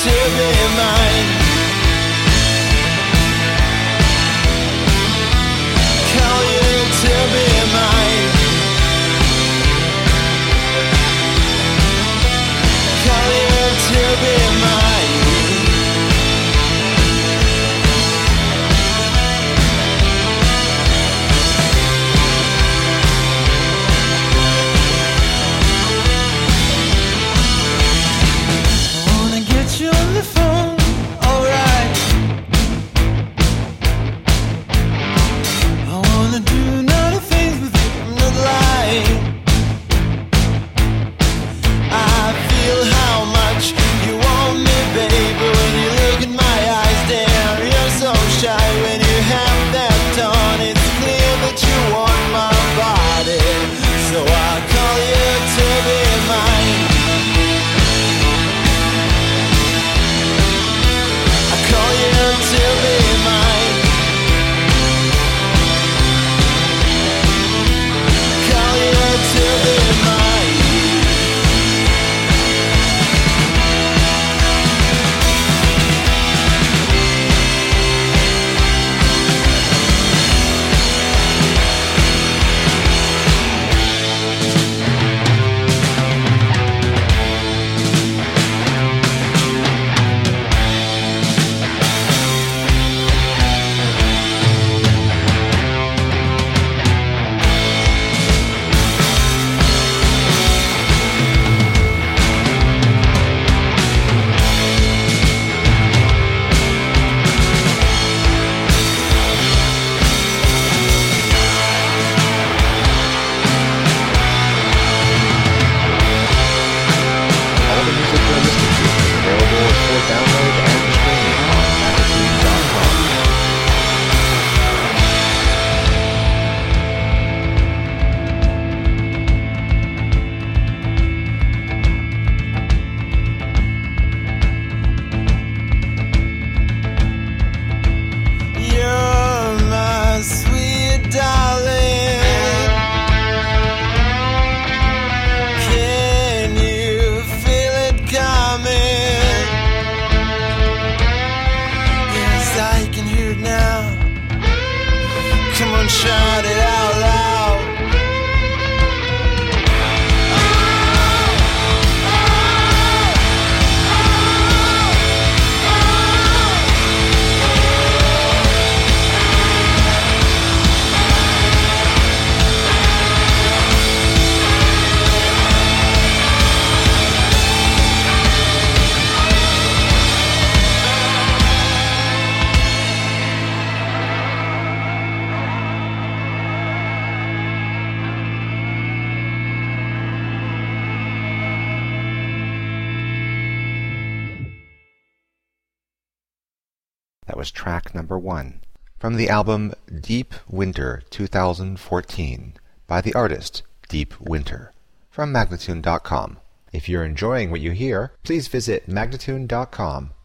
to be mine. Call you to be mine. Call you to be mine. You on the phone, alright. I wanna do naughty things with you, I'm not lying. I feel how much you want me, baby. When you look in my eyes, damn, you're so shy. When you have that tone, it's clear that you want my body. So I call you to be mine. Call you to be mine. Call you to be mine. Shout it out loud. That was track number 1 from the album Deep Winter 2014 by the artist Deep Winter from Magnatune.com. If you're enjoying what you hear, please visit Magnatune.com